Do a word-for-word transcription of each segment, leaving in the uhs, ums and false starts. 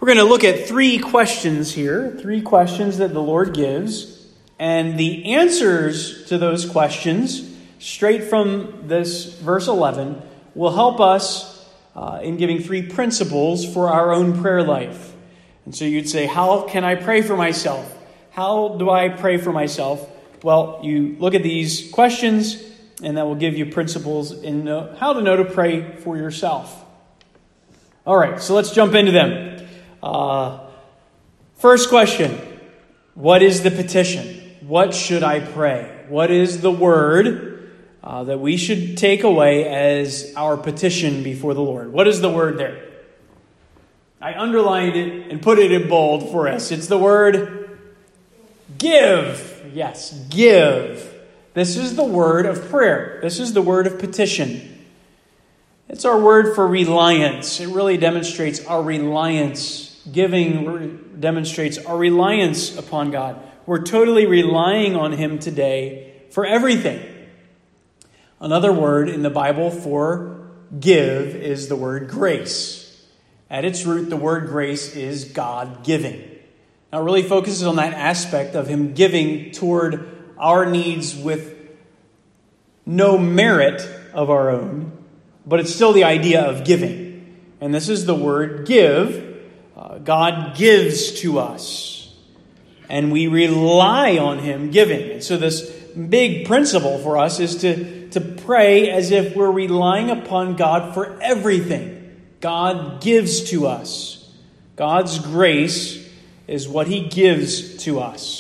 We're going to look at three questions here, three questions that the Lord gives, and the answers to those questions, straight from this verse eleven, will help us uh, in giving three principles for our own prayer life. And so you'd say, how can I pray for myself? How do I pray for myself? Well, you look at these questions, and that will give you principles in know, how to know to pray for yourself. All right, so let's jump into them. Uh, first question, what is the petition? What should I pray? What is the word uh, that we should take away as our petition before the Lord? What is the word there? I underlined it and put it in bold for us. It's the word give. Yes, give. This is the word of prayer. This is the word of petition. It's our word for reliance. It really demonstrates our reliance. Giving demonstrates our reliance upon God. We're totally relying on Him today for everything. Another word in the Bible for give is the word grace. At its root, the word grace is God giving. Now, it really focuses on that aspect of Him giving toward our needs with no merit of our own, but it's still the idea of giving. And this is the word give. Uh, God gives to us, and we rely on Him giving. And so this big principle for us is to, to pray as if we're relying upon God for everything. God gives to us. God's grace is what He gives to us.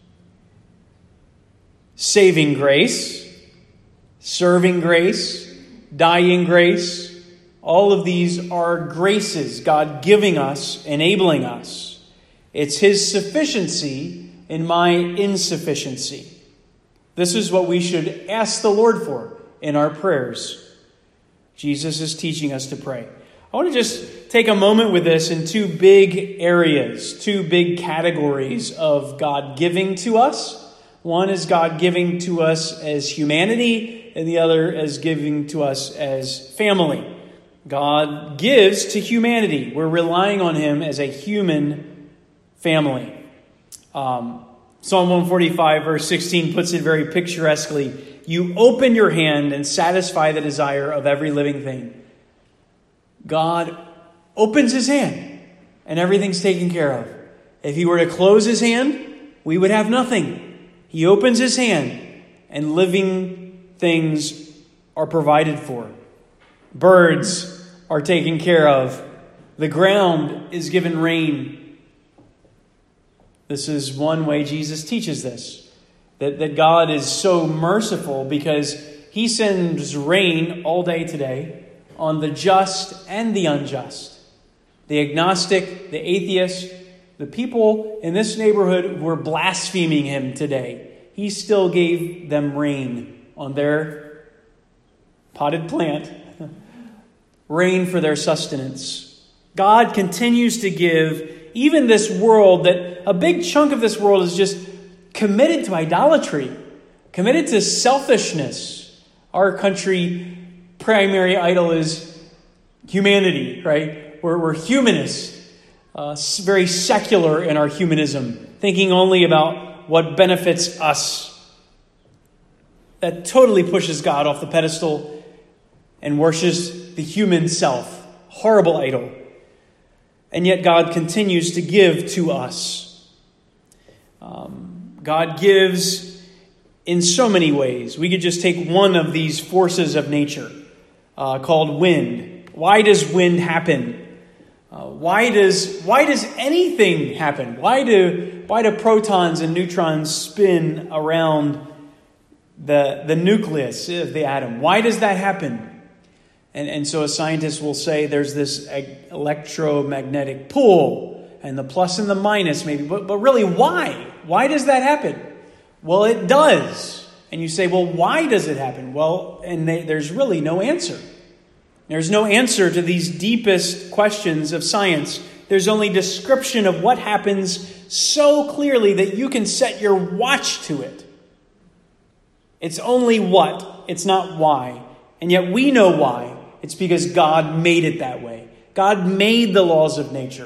Saving grace, serving grace, dying grace, all of these are graces, God giving us, enabling us. It's His sufficiency in my insufficiency. This is what we should ask the Lord for in our prayers. Jesus is teaching us to pray. I want to just take a moment with this in two big areas, two big categories of God giving to us. One is God giving to us as humanity, and the other as giving to us as family. God gives to humanity. We're relying on Him as a human family. Um, Psalm one forty-five, verse sixteen puts it very picturesquely. You open your hand and satisfy the desire of every living thing. God opens His hand and everything's taken care of. If He were to close His hand, we would have nothing. He opens His hand and living things are provided for. Birds are taken care of. The ground is given rain. This is one way Jesus teaches this. That, that God is so merciful because He sends rain all day today on the just and the unjust. The agnostic, the atheist, the people in this neighborhood who were blaspheming Him today. He still gave them rain on their potted plant. Rain for their sustenance. God continues to give even this world that a big chunk of this world is just committed to idolatry, committed to selfishness. Our country primary idol is humanity, right? We're, we're humanists, uh, very secular in our humanism, thinking only about what benefits us. That totally pushes God off the pedestal and worships the human self. Horrible idol. And yet God continues to give to us. Um, God gives in so many ways. We could just take one of these forces of nature uh, called wind. Why does wind happen? Uh, why does why does anything happen? Why do why do protons and neutrons spin around the the nucleus of the atom? Why does that happen? And, and so a scientist will say there's this electromagnetic pull and the plus and the minus maybe. But, but really, why? Why does that happen? Well, it does. And you say, well, why does it happen? Well, and they, there's really no answer. There's no answer to these deepest questions of science. There's only description of what happens so clearly that you can set your watch to it. It's only what. It's not why. And yet we know why. It's because God made it that way. God made the laws of nature.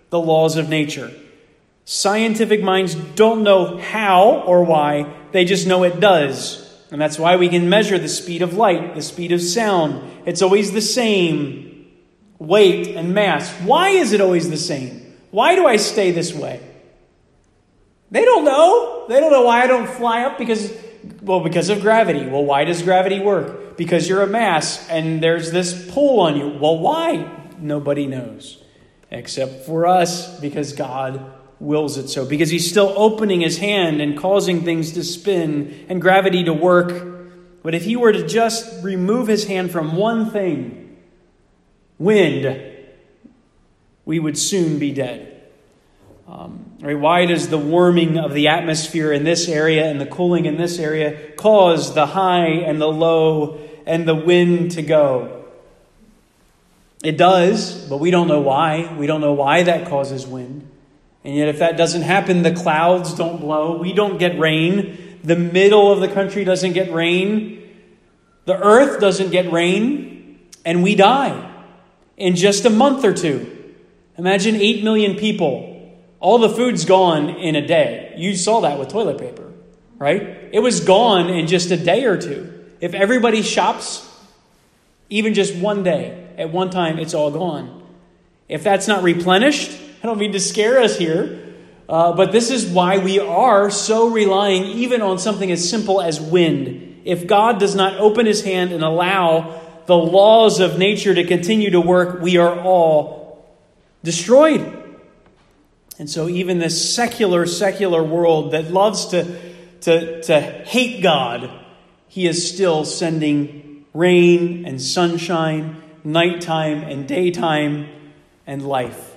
the laws of nature. Scientific minds don't know how or why, they just know it does. And that's why we can measure the speed of light, the speed of sound. It's always the same weight and mass. Why is it always the same? Why do I stay this way? They don't know. They don't know why I don't fly up because, well, because of gravity. Well, why does gravity work? Because you're a mass and there's this pull on you. Well, why? Nobody knows. Except for us, because God wills it so. Because he's still opening his hand and causing things to spin and gravity to work. But if he were to just remove his hand from one thing, wind, we would soon be dead. Um, right? Why does the warming of the atmosphere in this area and the cooling in this area cause the high and the low and the wind to go? It does, but we don't know why. We don't know why that causes wind. And yet if that doesn't happen, the clouds don't blow. We don't get rain. The middle of the country doesn't get rain. The earth doesn't get rain. And we die in just a month or two. Imagine eight million people. All the food's gone in a day. You saw that with toilet paper, right? It was gone in just a day or two. If everybody shops, even just one day, at one time, it's all gone. If that's not replenished, I don't mean to scare us here, uh, but this is why we are so relying even on something as simple as wind. If God does not open his hand and allow the laws of nature to continue to work, we are all destroyed. And so even this secular, secular world that loves to, to, to hate God, he is still sending rain and sunshine, nighttime and daytime, and life.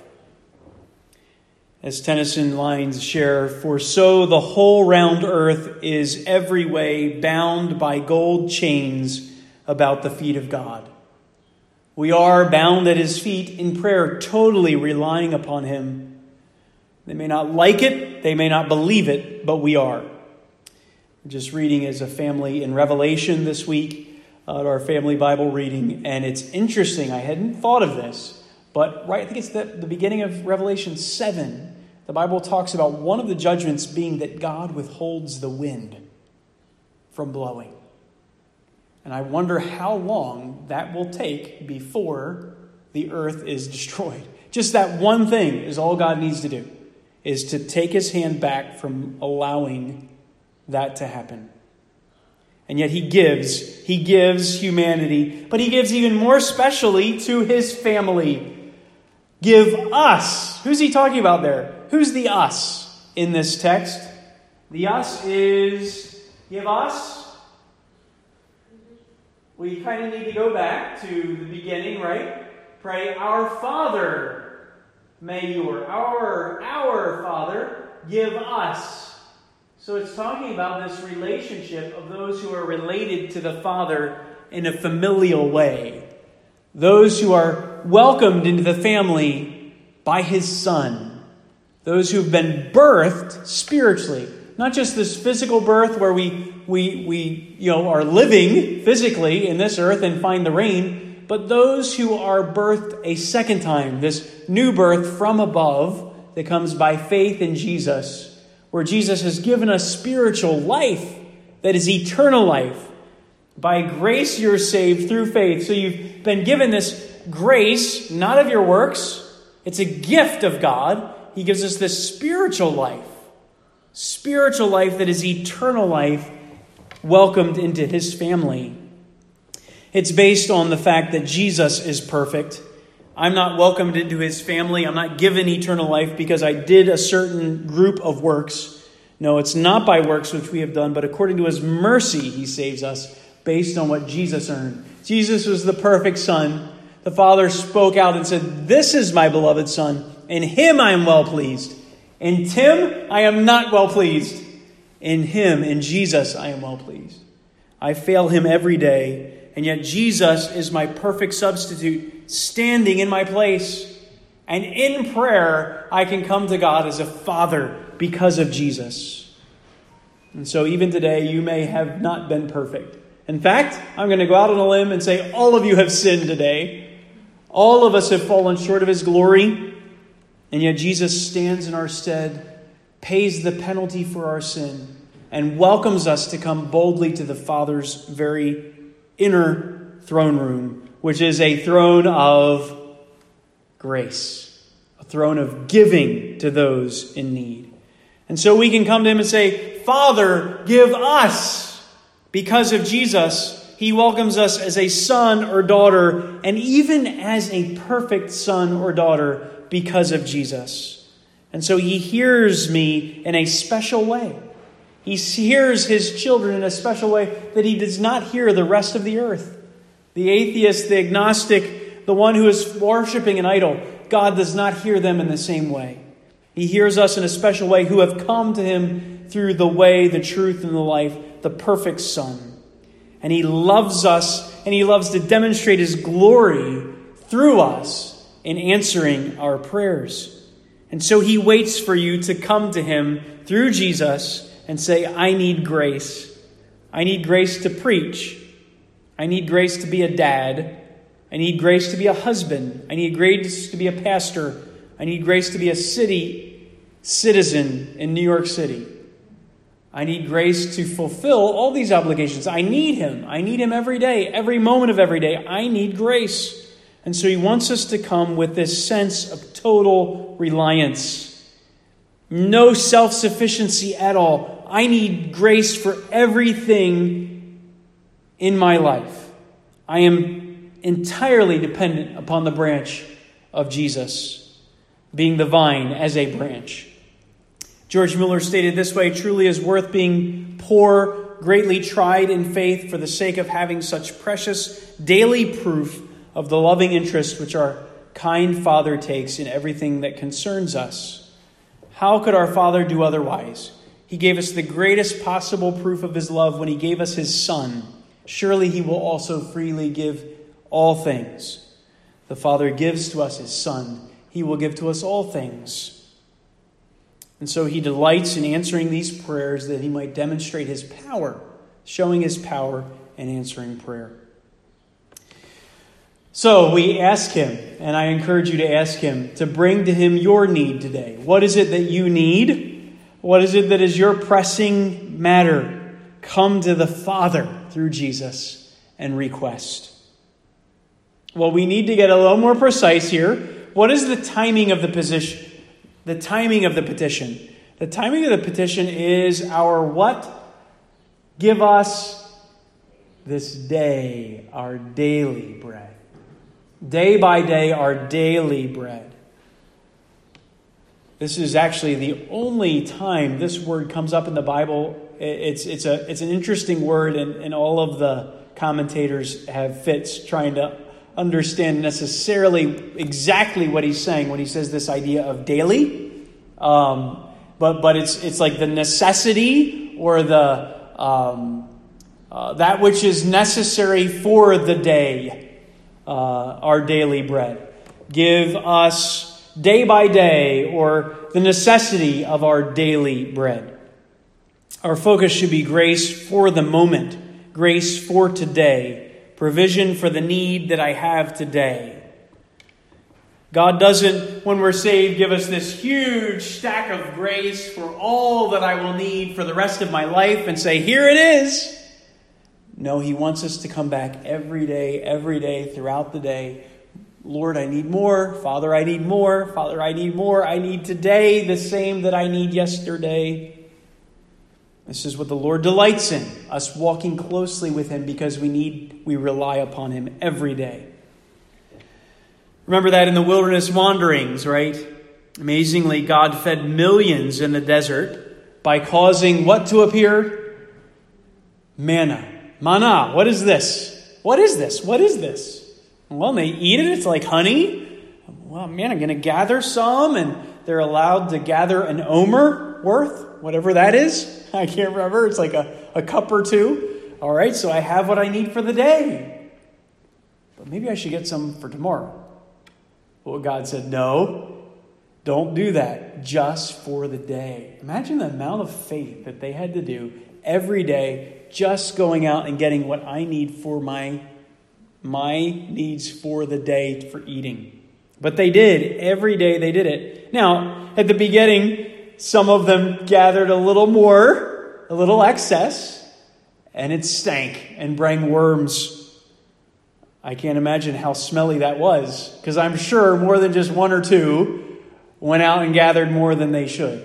As Tennyson lines share, for so the whole round earth is every way bound by gold chains about the feet of God. We are bound at his feet in prayer, totally relying upon him. They may not like it, they may not believe it, but we are. We're just reading as a family in Revelation this week, uh, our family Bible reading, and it's interesting. I hadn't thought of this, but right, I think it's the, the beginning of Revelation seven. The Bible talks about one of the judgments being that God withholds the wind from blowing. And I wonder how long that will take before the earth is destroyed. Just that one thing is all God needs to do, is to take his hand back from allowing that to happen. And yet he gives, he gives humanity, but he gives even more specially to his family. Give us. Who's he talking about there? Who's the us in this text? The us is, give us. We kind of need to go back to the beginning, right? Pray, our Father, may your, our, our Father, give us. So it's talking about this relationship of those who are related to the Father in a familial way. Those who are welcomed into the family by his Son. Those who've been birthed spiritually. Not just this physical birth where we, we, we you know, are living physically in this earth and find the rain, but those who are birthed a second time, this new birth from above that comes by faith in Jesus, where Jesus has given us spiritual life that is eternal life. By grace you're saved through faith. So you've been given this grace, not of your works. It's a gift of God. He gives us this spiritual life. Spiritual life that is eternal life, welcomed into his family. It's based on the fact that Jesus is perfect. I'm not welcomed into his family. I'm not given eternal life because I did a certain group of works. No, it's not by works which we have done, but according to his mercy, he saves us based on what Jesus earned. Jesus was the perfect Son. The Father spoke out and said, "This is my beloved Son. In him I am well pleased. In Tim, I am not well pleased. In him, in Jesus, I am well pleased." I fail him every day. And yet Jesus is my perfect substitute, standing in my place. And in prayer, I can come to God as a father because of Jesus. And so even today, you may have not been perfect. In fact, I'm going to go out on a limb and say all of you have sinned today. All of us have fallen short of his glory. And yet Jesus stands in our stead, pays the penalty for our sin, and welcomes us to come boldly to the Father's very inner throne room, which is a throne of grace, a throne of giving to those in need. And so we can come to him and say, Father, give us. Because of Jesus, he welcomes us as a son or daughter, and even as a perfect son or daughter because of Jesus. And so he hears me in a special way. He hears his children in a special way that he does not hear the rest of the earth. The atheist, the agnostic, the one who is worshiping an idol, God does not hear them in the same way. He hears us in a special way who have come to him through the way, the truth, and the life, the perfect Son. And he loves us, and he loves to demonstrate his glory through us in answering our prayers. And so he waits for you to come to him through Jesus and say, I need grace. I need grace to preach. I need grace to be a dad. I need grace to be a husband. I need grace to be a pastor. I need grace to be a city citizen in New York City. I need grace to fulfill all these obligations. I need him. I need him every day, every moment of every day. I need grace. And so he wants us to come with this sense of total reliance. No self-sufficiency at all. I need grace for everything in my life. I am entirely dependent upon the branch of Jesus, being the vine as a branch. George Mueller stated this way, truly is worth being poor, greatly tried in faith for the sake of having such precious daily proof of the loving interest which our kind Father takes in everything that concerns us. How could our Father do otherwise? He gave us the greatest possible proof of his love when he gave us his Son. Surely he will also freely give all things. The Father gives to us his Son. He will give to us all things. And so he delights in answering these prayers that he might demonstrate his power, showing his power and answering prayer. So we ask him, and I encourage you to ask him, to bring to him your need today. What is it that you need? What is it that is your pressing matter? Come to the Father through Jesus and request. Well, we need to get a little more precise here. What is the timing of the position? The timing of the petition. The timing of the petition is our what? Give us this day our daily bread. Day by day, our daily bread. This is actually the only time this word comes up in the Bible. It's it's a it's an interesting word, and, and all of the commentators have fits trying to understand necessarily exactly what he's saying when he says this idea of daily. Um, but but it's it's like the necessity or the um, uh, that which is necessary for the day, uh, our daily bread. Give us day by day, or the necessity of our daily bread. Our focus should be grace for the moment, grace for today, provision for the need that I have today. God doesn't, when we're saved, give us this huge stack of grace for all that I will need for the rest of my life and say, here it is. No, he wants us to come back every day, every day, throughout the day. Lord, I need more. Father, I need more. Father, I need more. I need today the same that I need yesterday. This is what the Lord delights in, us walking closely with him because we need, we rely upon him every day. Remember that in the wilderness wanderings, right? Amazingly, God fed millions in the desert by causing what to appear? Manna. Manna. What is this? What is this? What is this? Well, they eat it. It's like honey. Well, man, I'm going to gather some, and they're allowed to gather an omer worth, whatever that is. I can't remember. It's like a, a cup or two. All right, so I have what I need for the day. But maybe I should get some for tomorrow. Well, God said, no, don't do that. Just for the day. Imagine the amount of faith that they had to do every day, just going out and getting what I need for my my needs for the day for eating. But they did. Every day they did it. Now, at the beginning, some of them gathered a little more, a little excess, and it stank and bring worms. I can't imagine how smelly that was, because I'm sure more than just one or two went out and gathered more than they should.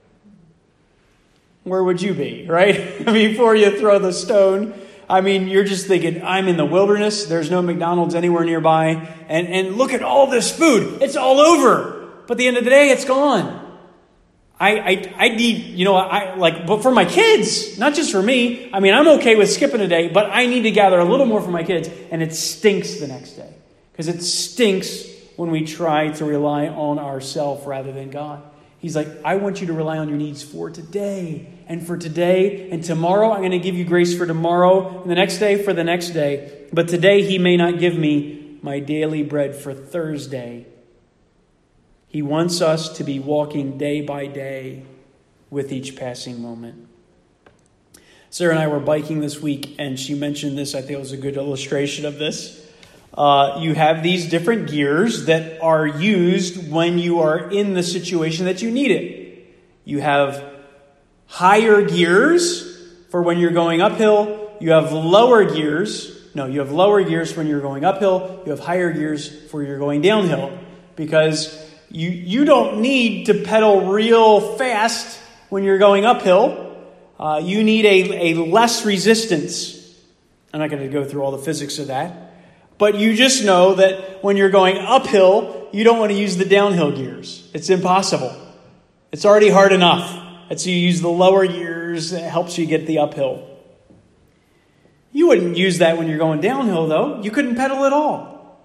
Where would you be, right? Before you throw the stone. I mean, you're just thinking, I'm in the wilderness. There's no McDonald's anywhere nearby. And, and look at all this food. It's all over. But at the end of the day, it's gone. I, I, I need, you know, I like, but for my kids, not just for me. I mean, I'm okay with skipping a day, but I need to gather a little more for my kids. And it stinks the next day. Because it stinks when we try to rely on ourselves rather than God. He's like, I want you to rely on your needs for today and for today. And tomorrow, I'm going to give you grace for tomorrow. And the next day for the next day. But today, he may not give me my daily bread for Thursday. He wants us to be walking day by day with each passing moment. Sarah and I were biking this week, and she mentioned this. I think it was a good illustration of this. Uh, you have these different gears that are used when you are in the situation that you need it. You have higher gears for when you're going uphill. You have lower gears. No, you have lower gears when you're going uphill. You have higher gears for you're going downhill. Because you, you don't need to pedal real fast when you're going uphill. Uh, you need a, a less resistance. I'm not going to go through all the physics of that. But you just know that when you're going uphill, you don't want to use the downhill gears. It's impossible. It's already hard enough. And so you use the lower gears. It helps you get the uphill. You wouldn't use that when you're going downhill, though. You couldn't pedal at all.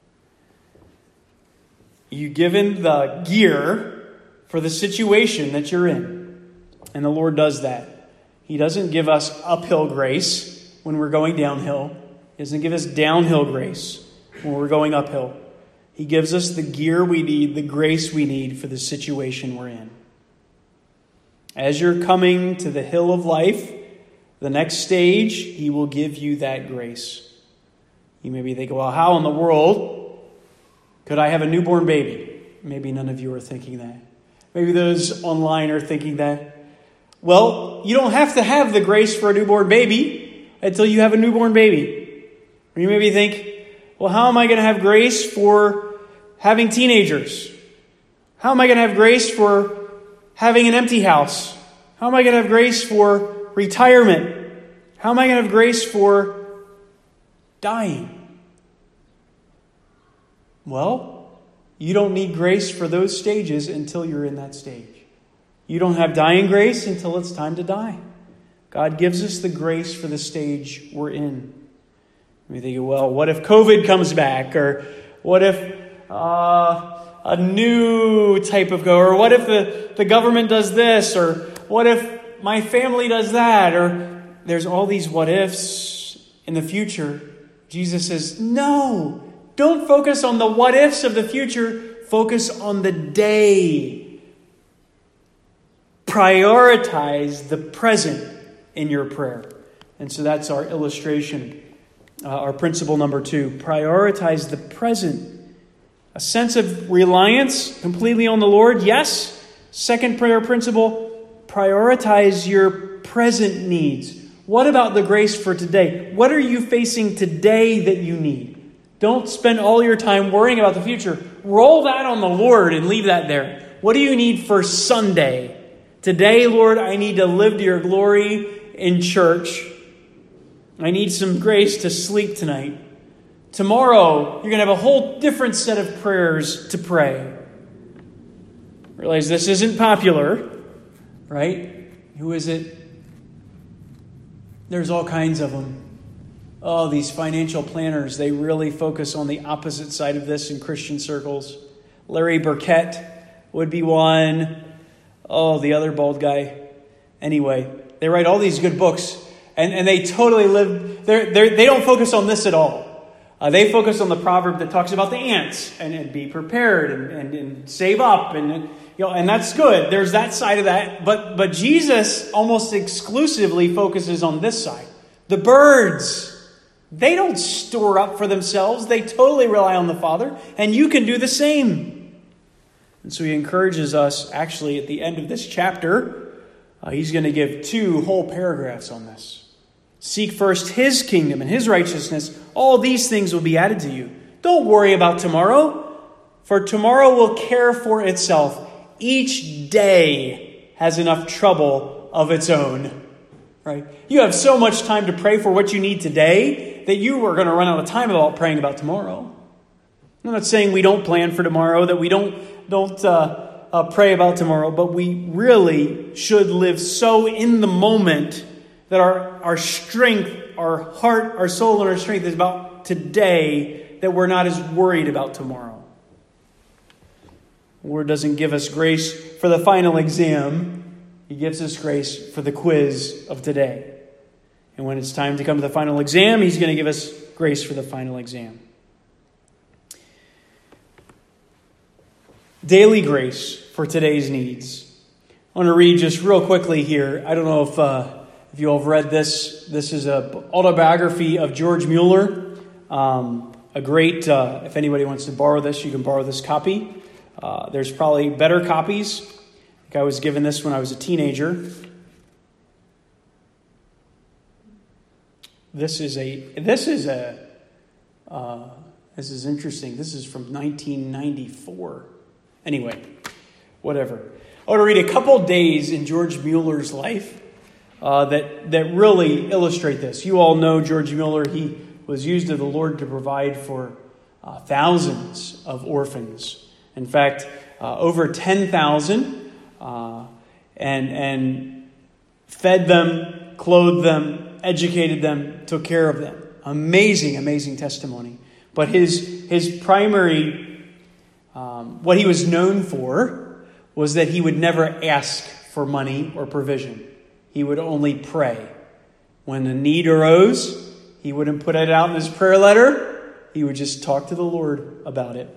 You given the gear for the situation that you're in. And the Lord does that. He doesn't give us uphill grace when we're going downhill. He doesn't give us downhill grace when we're going uphill. He gives us the gear we need, the grace we need for the situation we're in. As you're coming to the hill of life, the next stage, he will give you that grace. You may be thinking, well, how in the world could I have a newborn baby? Maybe none of you are thinking that. Maybe those online are thinking that. Well, you don't have to have the grace for a newborn baby until you have a newborn baby. Or you maybe think, well, how am I going to have grace for having teenagers? How am I going to have grace for having an empty house? How am I going to have grace for retirement? How am I going to have grace for dying? Well, you don't need grace for those stages until you're in that stage. You don't have dying grace until it's time to die. God gives us the grace for the stage we're in. We think, well, what if COVID comes back? Or what if uh, a new type of go? Or what if the, the government does this? Or what if my family does that? Or there's all these what ifs in the future. Jesus says, no, don't focus on the what ifs of the future. Focus on the day. Prioritize the present in your prayer. And so that's our illustration. Uh, our principle number two, prioritize the present. A sense of reliance completely on the Lord, yes. Second prayer principle, prioritize your present needs. What about the grace for today? What are you facing today that you need? Don't spend all your time worrying about the future. Roll that on the Lord and leave that there. What do you need for Sunday? Today, Lord, I need to live to your glory in church. I need some grace to sleep tonight. Tomorrow, you're going to have a whole different set of prayers to pray. Realize this isn't popular, right? Who is it? There's all kinds of them. Oh, these financial planners, they really focus on the opposite side of this in Christian circles. Larry Burkett would be one. Oh, the other bald guy. Anyway, they write all these good books. And, and they totally live, they're, they're, they don't focus on this at all. Uh, they focus on the proverb that talks about the ants and, and be prepared and, and, and save up. And, and, you know, and that's good. There's that side of that. But, but Jesus almost exclusively focuses on this side. The birds. They don't store up for themselves. They totally rely on the Father, and you can do the same. And so he encourages us, actually, at the end of this chapter, uh, he's going to give two whole paragraphs on this. Seek first his kingdom and his righteousness. All these things will be added to you. Don't worry about tomorrow, for tomorrow will care for itself. Each day has enough trouble of its own. Right? You have so much time to pray for what you need today that you are going to run out of time about praying about tomorrow. I'm not saying we don't plan for tomorrow, that we don't don't uh, uh, pray about tomorrow, but we really should live so in the moment that our, our strength, our heart, our soul, and our strength is about today, that we're not as worried about tomorrow. The Lord doesn't give us grace for the final exam. He gives us grace for the quiz of today. And when it's time to come to the final exam, he's going to give us grace for the final exam. Daily grace for today's needs. I want to read just real quickly here. I don't know if uh, if you all have read this. This is an autobiography of George Mueller. Um, a great, uh, if anybody wants to borrow this, you can borrow this copy. Uh, there's probably better copies. I think I was given this when I was a teenager. This is a, this is a, uh, this is interesting. This is from nineteen ninety-four. Anyway, whatever. I want to read a couple days in George Mueller's life uh, that, that really illustrate this. You all know George Mueller. He was used of the Lord to provide for uh, thousands of orphans. In fact, uh, over ten thousand, uh, and, and fed them, clothed them, educated them, took care of them. Amazing, amazing testimony. But his, his primary Um, what he was known for was that he would never ask for money or provision. He would only pray. When a need arose, he wouldn't put it out in his prayer letter. He would just talk to the Lord about it.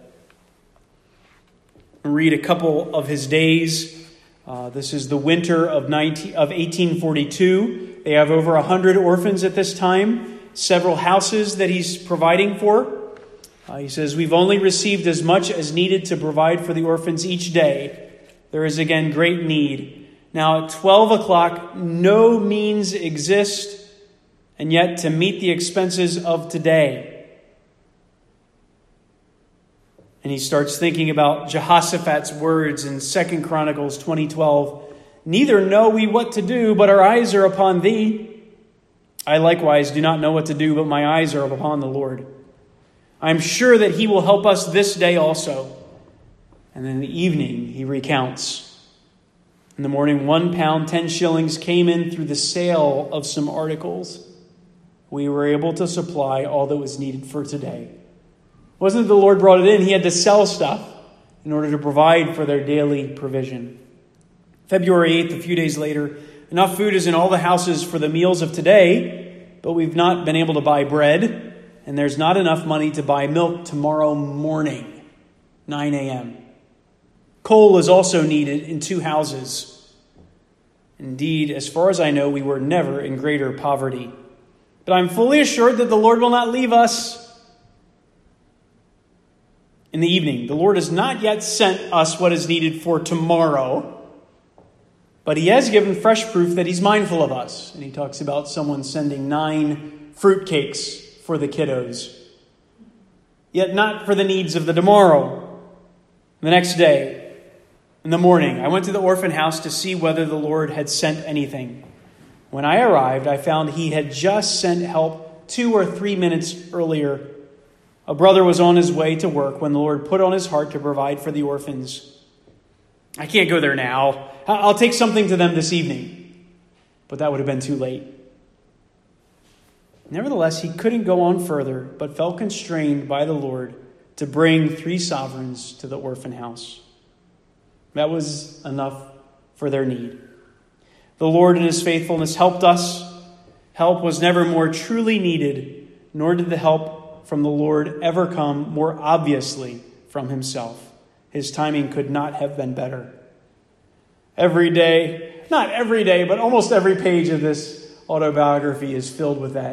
I'll read a couple of his days. Uh, this is the winter of, nineteen, of eighteen forty-two. They have over one hundred orphans at this time. Several houses that he's providing for. Uh, he says, we've only received as much as needed to provide for the orphans each day. There is again great need. Now at twelve o'clock, no means exist, and yet to meet the expenses of today. And he starts thinking about Jehoshaphat's words in Second Chronicles twenty twelve. Neither know we what to do, but our eyes are upon thee. I likewise do not know what to do, but my eyes are upon the Lord. I'm sure that he will help us this day also. And then in the evening, he recounts. In the morning, one pound, ten shillings came in through the sale of some articles. We were able to supply all that was needed for today. Wasn't it the Lord brought it in? He had to sell stuff in order to provide for their daily provision. February eighth, a few days later, enough food is in all the houses for the meals of today, but we've not been able to buy bread. And there's not enough money to buy milk tomorrow morning, nine a.m. Coal is also needed in two houses. Indeed, as far as I know, we were never in greater poverty. But I'm fully assured that the Lord will not leave us. In the evening, the Lord has not yet sent us what is needed for tomorrow, but he has given fresh proof that he's mindful of us. And he talks about someone sending nine fruitcakes for the kiddos, yet not for the needs of the tomorrow. The next day, in the morning, I went to the orphan house to see whether the Lord had sent anything. When I arrived, I found he had just sent help two or three minutes earlier. A brother was on his way to work when the Lord put on his heart to provide for the orphans. I can't go there now. I'll take something to them this evening. But that would have been too late. Nevertheless, he couldn't go on further, but felt constrained by the Lord to bring three sovereigns to the orphan house. That was enough for their need. The Lord in his faithfulness helped us. Help was never more truly needed, nor did the help from the Lord ever come more obviously from himself. His timing could not have been better. Every day, not every day, but almost every page of this autobiography is filled with that.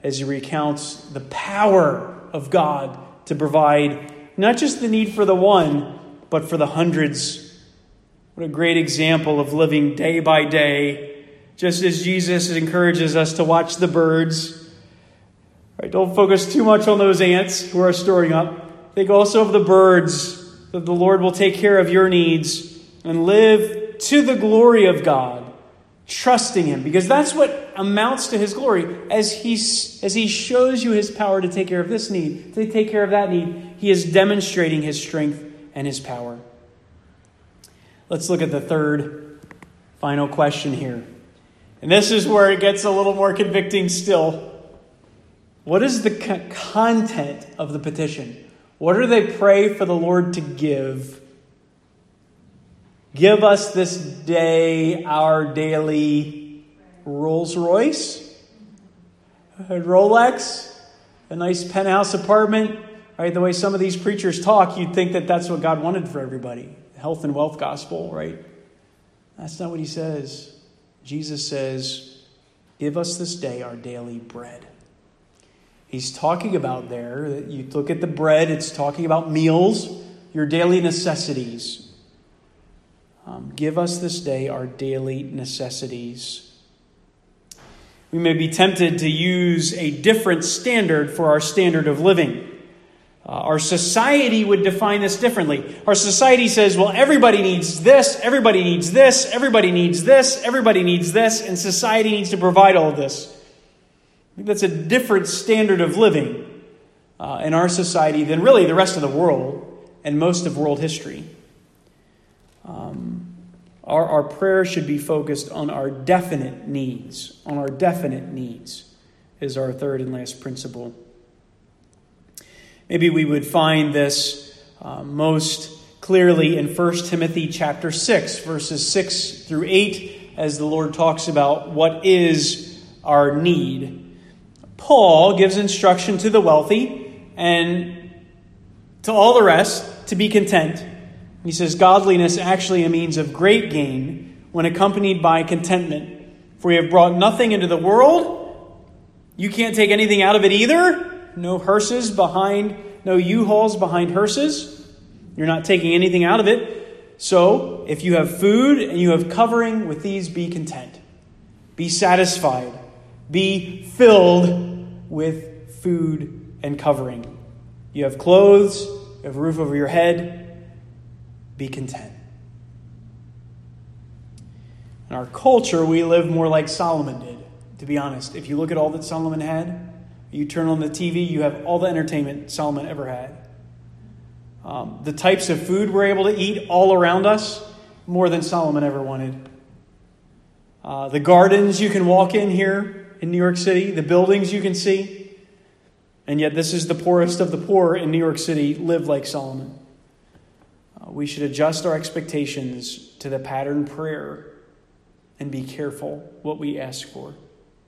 as he recounts the power of God to provide not just the need for the one, but for the hundreds. What a great example of living day by day, just as Jesus encourages us to watch the birds. Right, don't focus too much on those ants who are storing up. Think also of the birds, that the Lord will take care of your needs and live to the glory of God, trusting him, because that's what amounts to his glory. As he, as he shows you his power to take care of this need, to take care of that need, he is demonstrating his strength and his power. Let's look at the third, final question here. And this is where it gets a little more convicting still. What is the co- content of the petition? What do they pray for the Lord to give? Give us this day our daily Rolls Royce, a Rolex, a nice penthouse apartment. Right? The way some of these preachers talk, you'd think that that's what God wanted for everybody. Health and wealth gospel, right? That's not what he says. Jesus says, give us this day our daily bread. He's talking about there, that you look at the bread, it's talking about meals, your daily necessities. Um, give us this day our daily necessities. We may be tempted to use a different standard for our standard of living. Uh, our society would define this differently. Our society says, well, everybody needs this, everybody needs this, everybody needs this, everybody needs this, and society needs to provide all of this. I think that's a different standard of living uh, in our society than really the rest of the world and most of world history. Um, our, our prayer should be focused on our definite needs, on our definite needs is our third and last principle. Maybe we would find this uh, most clearly in First Timothy chapter six, verses six through eight, as the Lord talks about what is our need. Paul gives instruction to the wealthy and to all the rest to be content. He says, godliness actually a means of great gain when accompanied by contentment. For you have brought nothing into the world. You can't take anything out of it either. No hearses behind, no U-Hauls behind hearses. You're not taking anything out of it. So if you have food and you have covering, with these be content. Be satisfied. Be filled with food and covering. You have clothes, you have a roof over your head. Be content. In our culture, we live more like Solomon did, to be honest. If you look at all that Solomon had, you turn on the T V, you have all the entertainment Solomon ever had. Um, the types of food we're able to eat all around us, more than Solomon ever wanted. Uh, the gardens you can walk in here in New York City, the buildings you can see. And yet this is the poorest of the poor in New York City, live like Solomon. Uh, we should adjust our expectations to the pattern prayer and be careful what we ask for.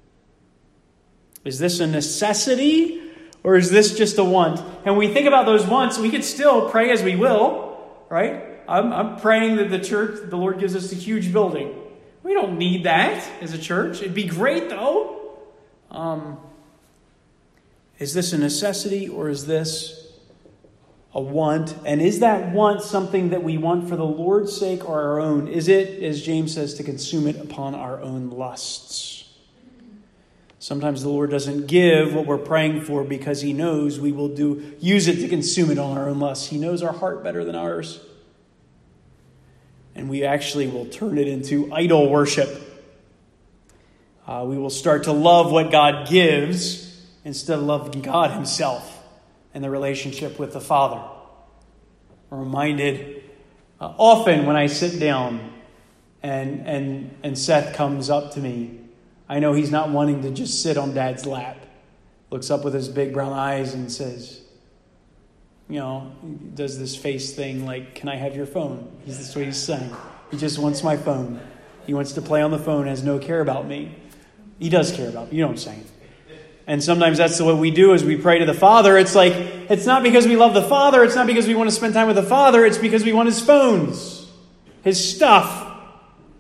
Is this a necessity or is this just a want? And we think about those wants, we could still pray as we will, right? I'm, I'm praying that the church, the Lord gives us a huge building. We don't need that as a church. It'd be great though. Um, is this a necessity or is this a want? And is that want something that we want for the Lord's sake or our own? Is it, as James says, to consume it upon our own lusts? Sometimes the Lord doesn't give what we're praying for because he knows we will do use it to consume it on our own lusts. He knows our heart better than ours. And we actually will turn it into idol worship. Uh, we will start to love what God gives instead of loving God himself and the relationship with the Father. I'm reminded uh, often when I sit down and, and, and Seth comes up to me, I know he's not wanting to just sit on Dad's lap. Looks up with his big brown eyes and says, you know, does this face thing like, can I have your phone? He's that's what he's saying. He just wants my phone. He wants to play on the phone, has no care about me. He does care about me. You know what I'm saying? And sometimes that's what we do as we pray to the Father. It's like, it's not because we love the Father. It's not because we want to spend time with the Father. It's because we want his phones, his stuff.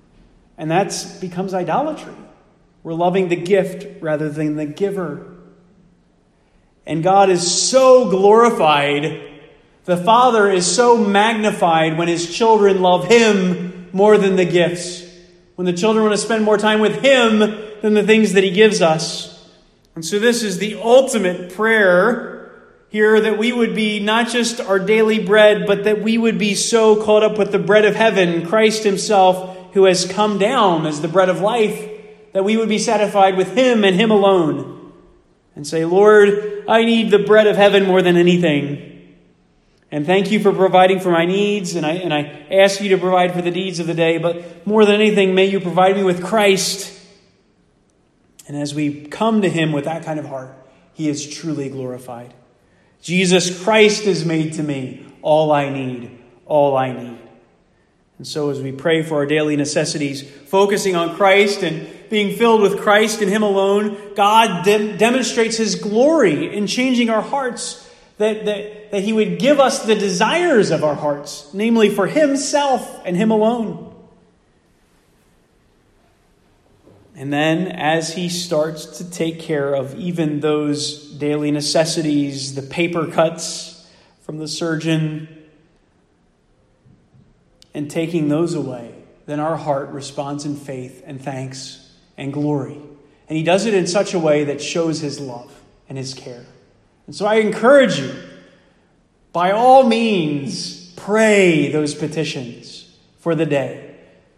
And that becomes idolatry. We're loving the gift rather than the giver. And God is so glorified. The Father is so magnified when his children love him more than the gifts. When the children want to spend more time with him than the things that he gives us. And so this is the ultimate prayer here, that we would be not just our daily bread, but that we would be so caught up with the bread of heaven, Christ himself, who has come down as the bread of life, that we would be satisfied with him and him alone. And say, Lord, I need the bread of heaven more than anything. And thank you for providing for my needs, and I and I ask you to provide for the needs of the day, but more than anything, may you provide me with Christ. And as we come to him with that kind of heart, he is truly glorified. Jesus Christ is made to me all I need, all I need. And so as we pray for our daily necessities, focusing on Christ and being filled with Christ and him alone, God de- demonstrates his glory in changing our hearts, that, that, that he would give us the desires of our hearts, namely for himself and him alone. And then as he starts to take care of even those daily necessities, the paper cuts from the surgeon, and taking those away, then our heart responds in faith and thanks and glory. And he does it in such a way that shows his love and his care. And so I encourage you, by all means, pray those petitions for the day.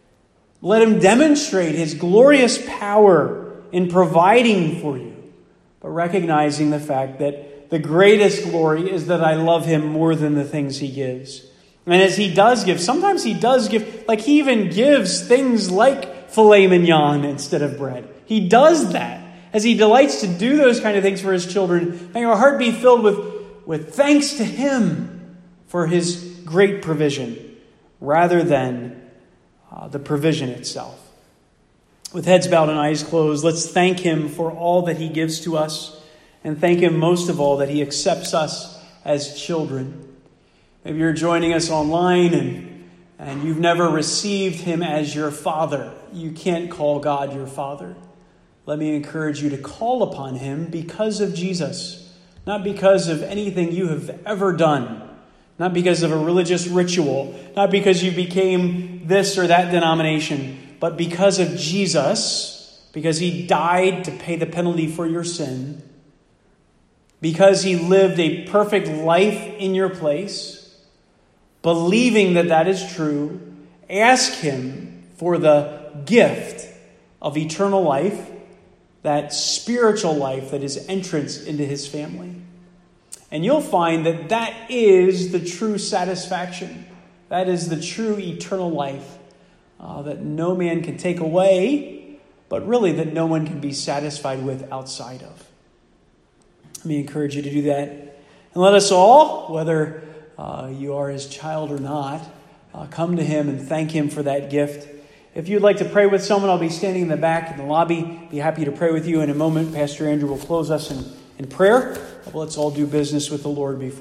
Let him demonstrate his glorious power in providing for you, but recognizing the fact that the greatest glory is that I love him more than the things he gives. And as he does give, sometimes he does give, like he even gives things like filet mignon instead of bread. He does that. As he delights to do those kind of things for his children, may our heart be filled with, with thanks to him for his great provision, rather than uh, the provision itself. With heads bowed and eyes closed, let's thank him for all that he gives to us, and thank him most of all that he accepts us as children. Maybe you're joining us online and, and you've never received him as your Father. You can't call God your Father. Let me encourage you to call upon him because of Jesus, not because of anything you have ever done, not because of a religious ritual, not because you became this or that denomination, but because of Jesus, because he died to pay the penalty for your sin, because he lived a perfect life in your place. Believing that that is true, ask him for the gift of eternal life, that spiritual life that is entrance into his family. And you'll find that that is the true satisfaction. That is the true eternal life uh, that no man can take away, but really that no one can be satisfied with outside of. Let me encourage you to do that. And let us all, whether uh, you are his child or not, uh, come to him and thank him for that gift. If you'd like to pray with someone, I'll be standing in the back in the lobby. Be happy to pray with you in a moment. Pastor Andrew will close us in, in prayer. Let's all do business with the Lord before